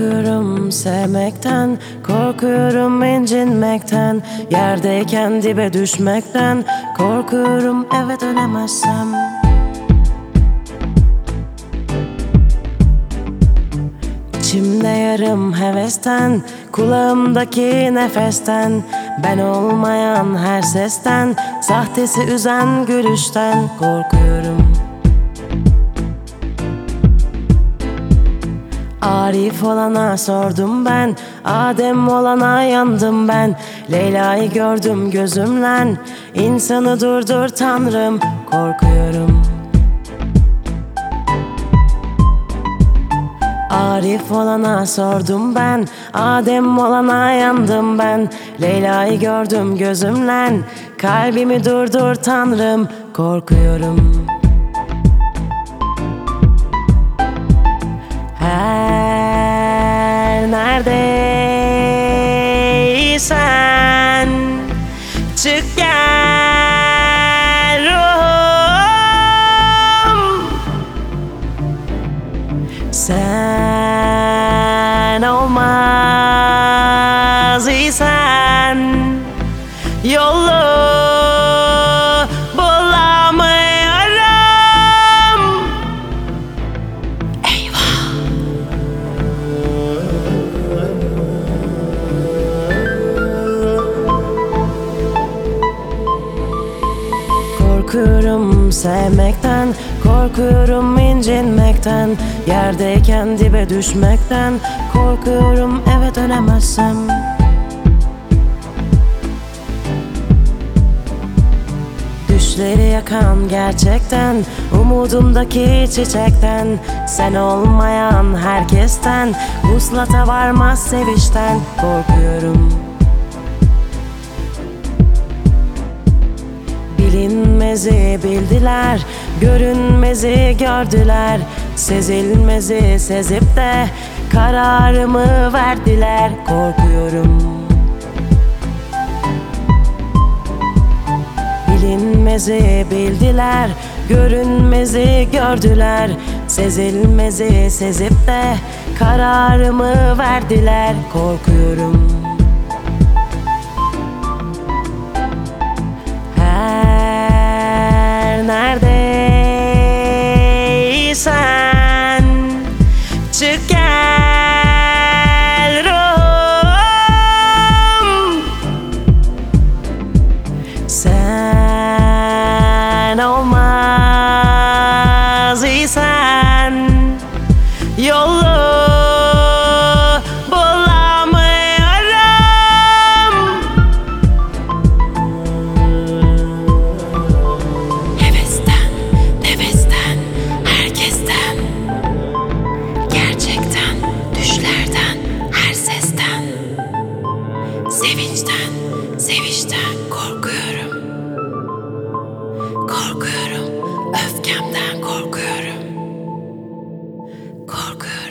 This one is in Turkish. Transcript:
Korkuyorum sevmekten, korkuyorum incinmekten, yerdeyken dibe düşmekten, korkuyorum eve dönemezsem. İçimde yarım hevesten, kulağımdaki nefesten, ben olmayan her sesten, sahtesi üzen gülüşten korkuyorum. Arif olana sordum ben, Adem olana yandım ben, Leyla'yı gördüm gözümle, insanı durdur Tanrım, korkuyorum. Arif olana sordum ben, Adem olana yandım ben, Leyla'yı gördüm gözümle, kalbimi durdur Tanrım, korkuyorum. Her neredeysen çık gel ruhum, sen olmaz isen yolu bulamıyorum. Eyvah. Korkuyorum sevmekten, korkuyorum incinmekten, yerdeyken dibe düşmekten, korkuyorum eve dönemezsem. Düşleri yakan gerçekten, umudumdaki çiçekten, sen olmayan herkesten, vuslata varmaz sevişten korkuyorum. Bilinmezi bildiler, görünmezi gördüler, sezilmezi sezip de kararımı verdiler korkuyorum. Bilinmezi bildiler, görünmezi gördüler, sezilmezi sezip de kararımı verdiler korkuyorum. Her neredeysen çık gel ruhum, sen olmaz isen yolu bulamıyorum. Hevesten, nefesten, herkesten, gerçekten, düşlerden, her sesten, sevinçten, sevişten korkuyorum. Korkuyorum, öfkemden korkuyorum. Korkuyorum.